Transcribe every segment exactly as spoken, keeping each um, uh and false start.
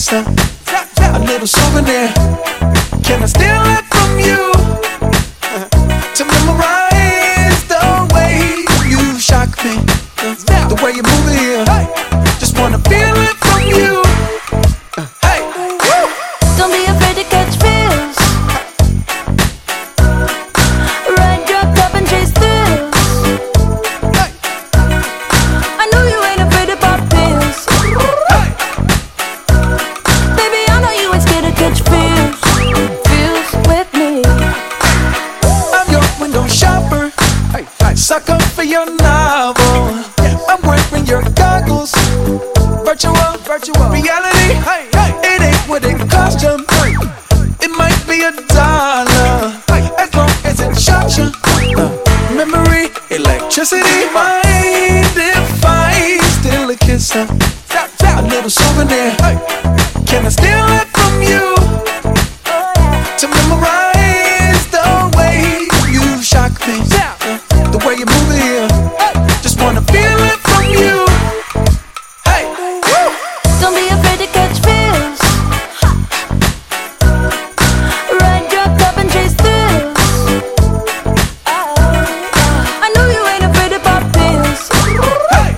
kiss her, a little souvenir. Can I steal it from you to memorize the way you shock me, the way you move it here? Just wanna feel it from you. Hey, don't be afraid to catch feels. Ride your cup and chase thrills. I know you ain't afraid to pop pills. Baby, I know you ain't scared to catch feels. Feels with me. I'm your window shopper, sucker for your novel. I'm wearing your goggles. Virtual, virtual reality. It ain't what it cost you. It might be a dollar, as long as it shocks you. Uh, memory, electricity. Mind if I steal a kiss, uh, a little souvenir? Can I steal it from you to memorize the way you shock me, uh, the way you move it here? Just wanna feel it from you. Hey, woo. Don't be afraid to catch feels. Ride your cup and chase thrills. I know you ain't afraid to pop pills. Hey,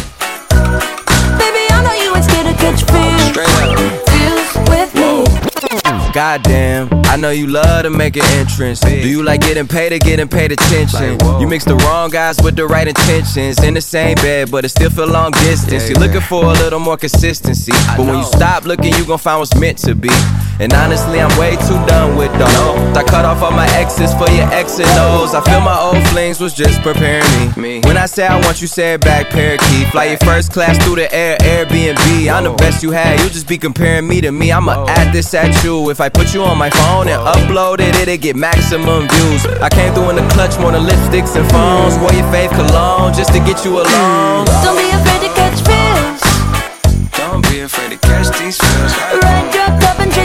Baby, I know you ain't scared to catch feels. Feels with me. Goddamn, I know you love to make an entrance. Do you like getting paid or getting paid attention? You mix the wrong guys with the right intentions. In the same bed, but it still feel long distance. You're looking for a little more consistency, but when you stop looking, you gon' find what's meant to be. And honestly, I'm way too done with those. I cut off all my exes for your X and O's. I feel my old flings was just preparing me. When I say I want you, say it back, parakeet. Fly your first class through the air, Airbnb. I'm the best you had, you just be comparing me to me. I'ma add this at you. If I put you on my phone and upload it, it'll get maximum views. I came through in the clutch, more than lipsticks and phones. Wore your fave cologne just to get you alone. Don't be afraid to catch feels. Don't be afraid to catch these feels. Ride your cup and